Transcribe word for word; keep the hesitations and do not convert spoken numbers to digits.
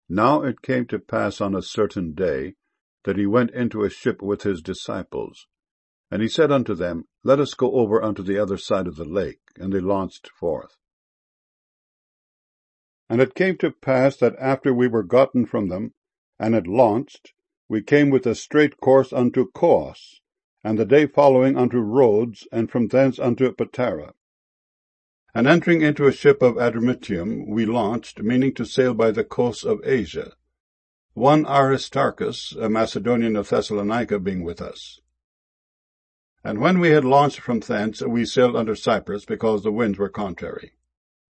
Now it came to pass on a certain day, that he went into a ship with his disciples. And he said unto them, Let us go over unto the other side of the lake. And they launched forth. And it came to pass that after we were gotten from them, and had launched, we came with a straight course unto Cos, and the day following unto Rhodes, and from thence unto Patara. And entering into a ship of Adramyttium, we launched, meaning to sail by the coasts of Asia, one Aristarchus, a Macedonian of Thessalonica, being with us. And when we had launched from thence, we sailed under Cyprus, because the winds were contrary.